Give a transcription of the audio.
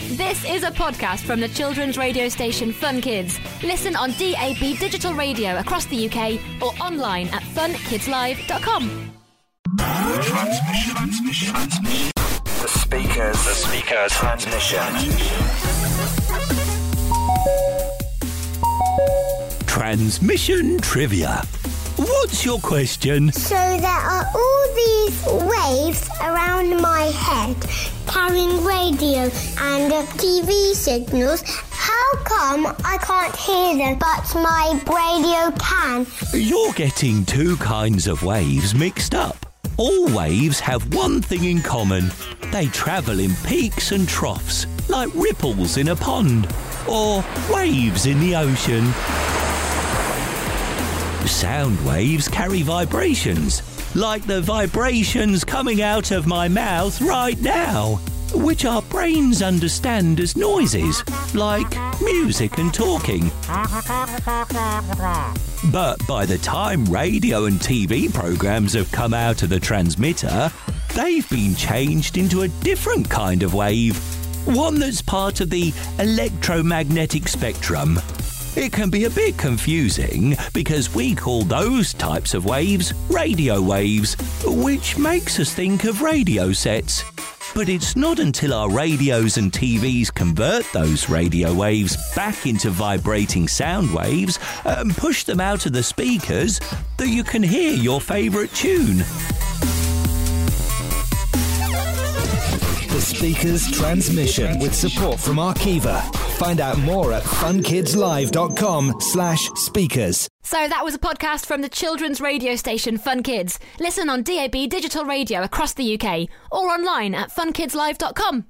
This is a podcast from the children's radio station Fun Kids. Listen on DAB digital radio across the UK or online at funkidslive.com. Transmission. The speakers. Transmission trivia. What's your question? So there are all these waves around my head carrying radio and TV signals. How come I can't hear them but my radio can? You're getting two kinds of waves mixed up. All waves have one thing in common. They travel in peaks and troughs, like ripples in a pond or waves in the ocean. Sound waves carry vibrations, like the vibrations coming out of my mouth right now, which our brains understand as noises, like music and talking. But by the time radio and TV programs have come out of the transmitter, they've been changed into a different kind of wave, one that's part of the electromagnetic spectrum. It can be a bit confusing because we call those types of waves radio waves, which makes us think of radio sets. But it's not until our radios and TVs convert those radio waves back into vibrating sound waves and push them out of the speakers that you can hear your favourite tune. The Speakers Transmission with support from Arqiva. Find out more at funkidslive.com/speakers. So that was a podcast from the children's radio station Fun Kids. Listen on DAB digital radio across the UK or online at funkidslive.com.